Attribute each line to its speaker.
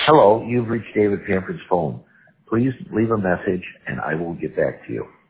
Speaker 1: Hello, you've reached David Pamford's phone. Please leave a message and I will get back to you.